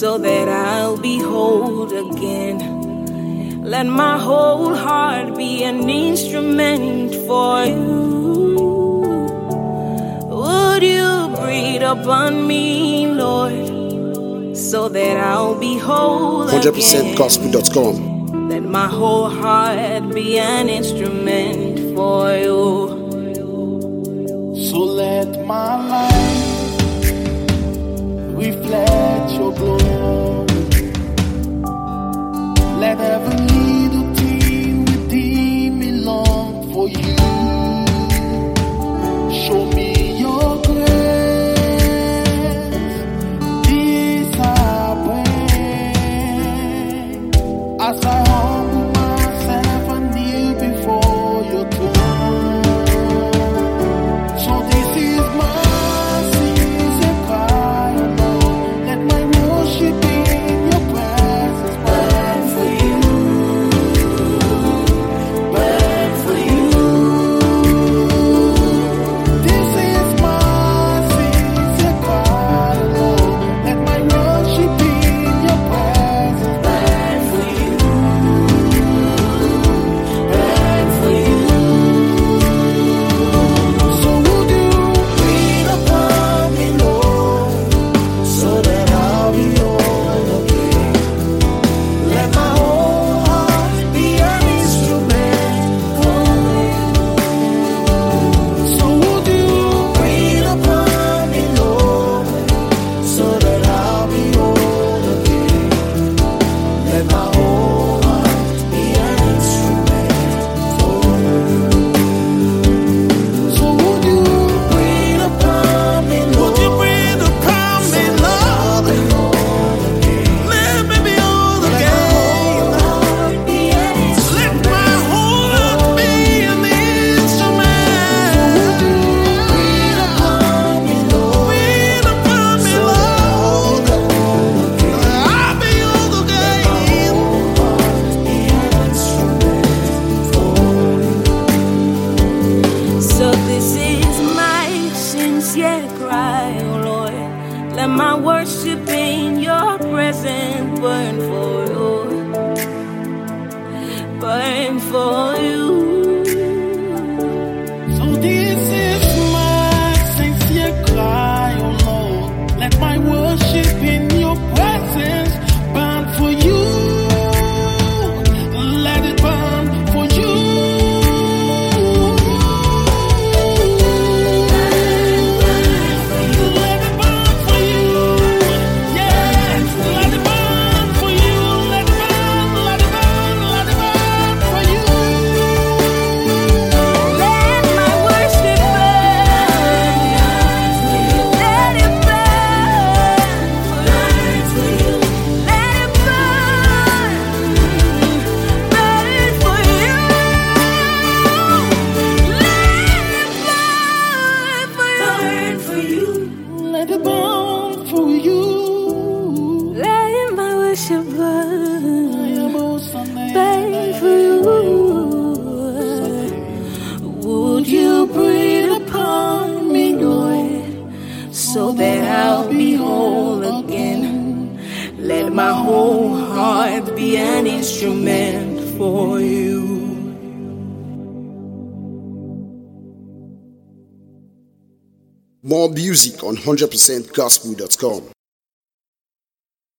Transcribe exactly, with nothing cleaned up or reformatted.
so that I'll be whole again. Let my whole heart be an instrument for you. Would you breathe upon me, Lord, so that I'll be whole again? one hundred percent gospel dot com. Let my whole heart be an instrument for you. So let my life reflect your glory. Let every little thing within me long for you. Show me your grace. This I pray as I humble myself and kneel before your throne. So this is my sincere cry, Lord. Let my worship in your presence burn for you, burn for you. This is my sincere cry, Lord. Let my worship in your presence burn for you, burn for you. So would you breathe upon me, Lord, so that I'll be whole again. Let my whole heart be an instrument for you. So would you breathe upon me, Lord, so that I'll be whole again. Let my whole heart be an instrument for you. So would you breathe upon me, Lord? Would you breathe upon me, Lord? Let me be whole again. Let my whole heart be an instrument. So would you breathe upon me, Lord? Breathe upon me, Lord. I'll be whole again. So this is my sincere cry, oh Lord. Let my worship in your presence burn for you, burn for you. So this is my sincere cry, oh Lord. Let my worship in your presence burn for you. Let it burn for you. Let it burn for you. Yes, let it burn for you. Let it burn, let it burn, let it burn for you. Let my worship burn, let it burn for you, let it burn, burn for you, let it burn for you, Let it burn for you. let my worship burn, burn for you. Would you breathe upon me, Lord, so that I'll be whole again? Let my whole heart be an instrument for you. More music on one hundred percent gospel dot com.